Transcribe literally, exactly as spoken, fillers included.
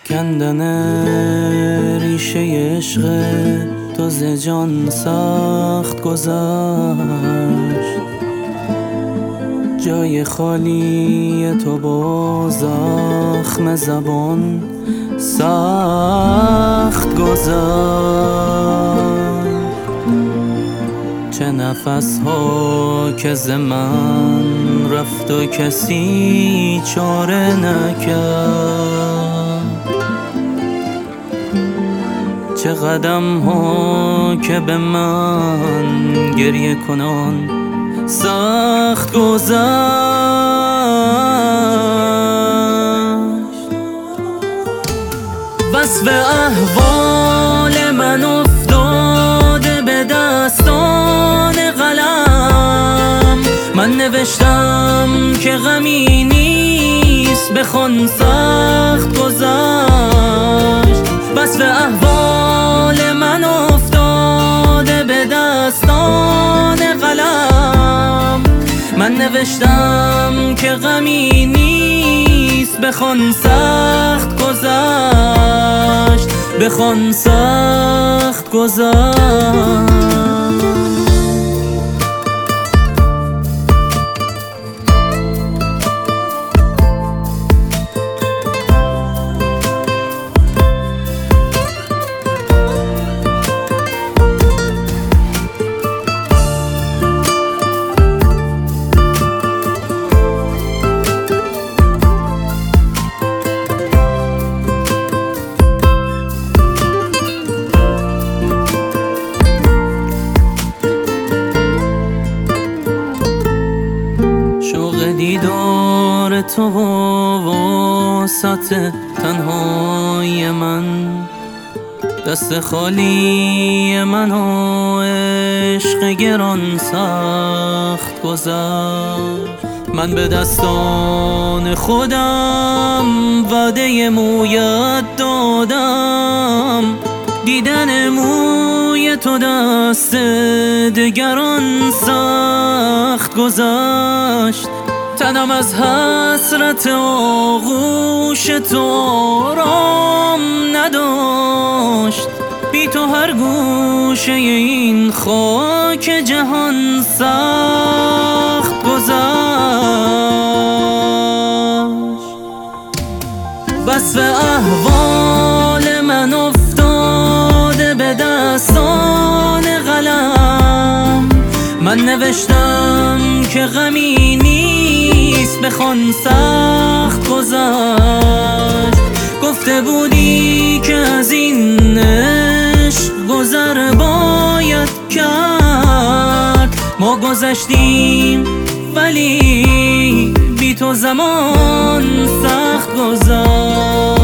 کندن ریشه عشق تو ز جان سخت گذشت، جای خالی تو با زخم زبان سخت گذشت. چه نفس ها که ز من رفت و کسی چاره نکرد، چه قدم ها که به من گریه کنان سخت گذشت. وصف احوال من افتاده به دستان قلم، من نوشتم که غمی نیست بخوان سخت گذشت. وصف احوال من افتاده به دستان قلم، من نوشتم که غمی نیست بخوان سخت گذشت، بخوان سخت گذشت. دیدار تو و وسط تنهای من، دست خالی من و عشق گران سخت گذشت. من به دستان خودم وعده مویت دادم، دیدن موی تو دست دگران سخت گذشت. تنم از حسرت آغوش تو آرام نداشت، بی تو هر گوشه این خاک جهان سخت گذشت. وصف احوال من افتاده به دستان قلم، من نوشتم که غمی نیست بخوان سخت گذشت. گفته بودی که از این عشق گذر باید کرد، ما گذشتیم ولی بی تو زمان سخت گذشت.